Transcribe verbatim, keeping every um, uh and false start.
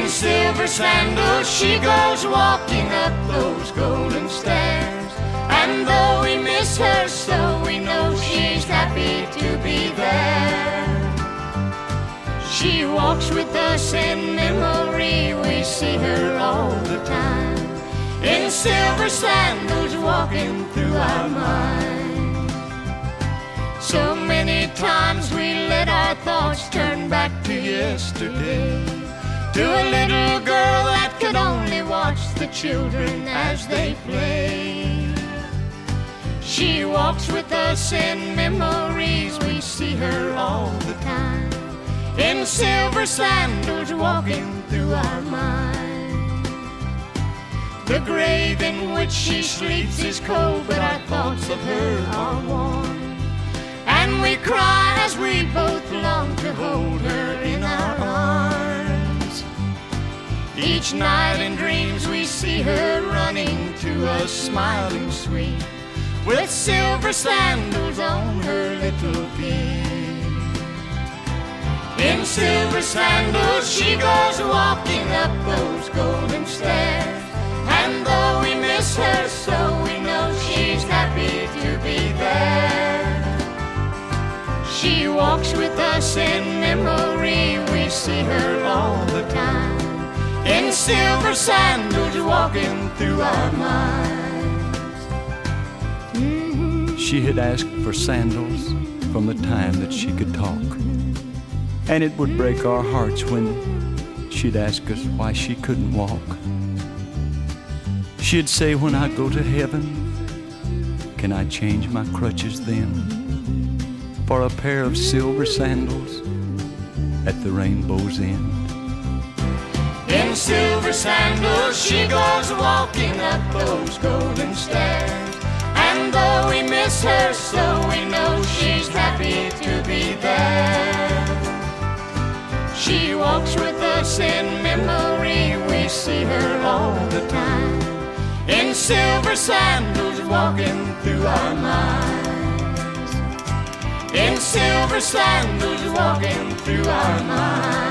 silver sandals she goes walking up those golden stairs. And though we miss her so, we know she's happy to be there. She walks with us in memory, we see her all the time, in silver sandals walking through our minds. So many times we let our thoughts turn back to yesterday, to a little girl that could only watch the children as they play. She walks with us in memories, we see her all the time, in silver sandals walking through our minds. The grave in which she sleeps is cold, but our thoughts of her are warm, and we cry as we both long to hold her in our arms. Each night in dreams we see her running to us, smiling sweet, with silver sandals on her little feet. In silver sandals she goes walking up those golden stairs, and though we miss her so, we know she's happy to be there. She walks with us in memory, we see her all the time, in silver sandals walking through our minds. Mm-hmm. She had asked for sandals from the time that she could talk, and it would break our hearts when she'd ask us why she couldn't walk. She'd say, when I go to heaven, can I change my crutches then for a pair of silver sandals at the rainbow's end? In silver sandals she goes walking up those golden stairs, and though we miss her so, we know she's happy to be there. She walks with us in memory, we see her all the time, in silver sandals walking through our minds. In silver sandals walking through our minds.